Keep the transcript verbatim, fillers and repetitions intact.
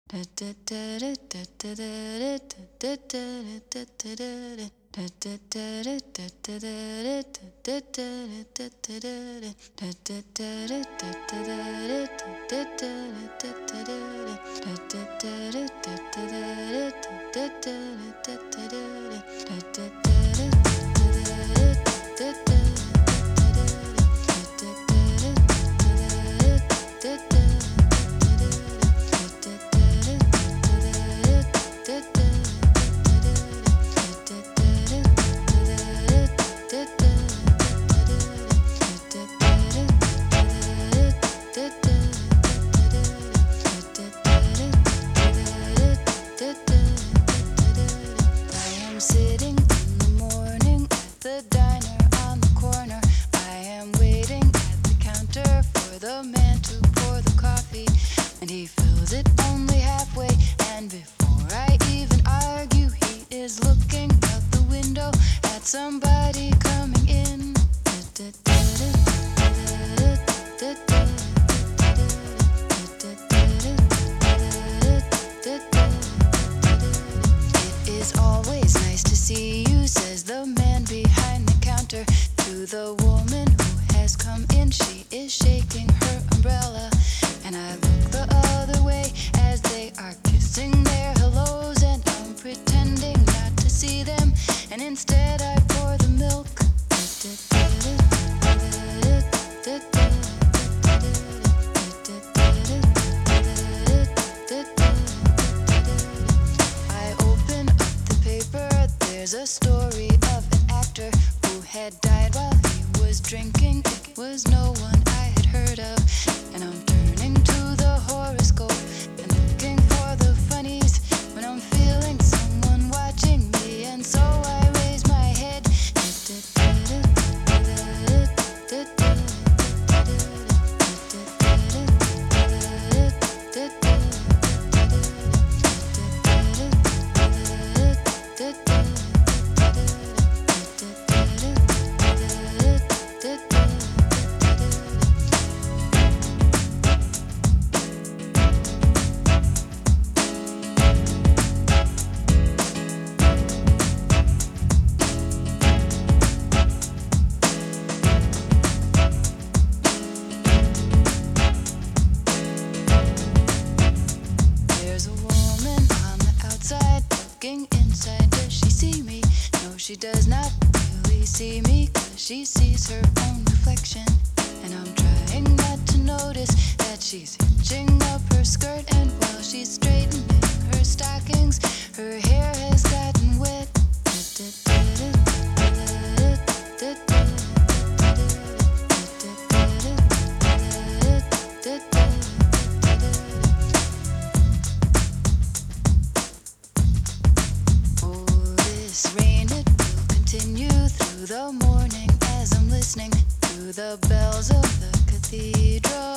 Somebody coming in. It is always nice to see you, says the man behind the counter to the woman who has come in. She is shaking her umbrella, and I look the other way as they are kissing their hellos, and I'm pretending not to see them, and instead I pour the milk. I open up the paper. There's a story of an actor who had died while he was drinking. It was no one I had heard of, and I'm turning to the horoscope and looking for the funnies when I'm feeling someone watching me, and so I raise my head. Inside, does she see me? No, she does not really see me, 'cause she sees her own reflection. And I'm trying not to notice that she's hitching up her skirt, and while she's straightening her stockings, her hair has gotten wet. Continue through the morning as I'm listening to the bells of the cathedral.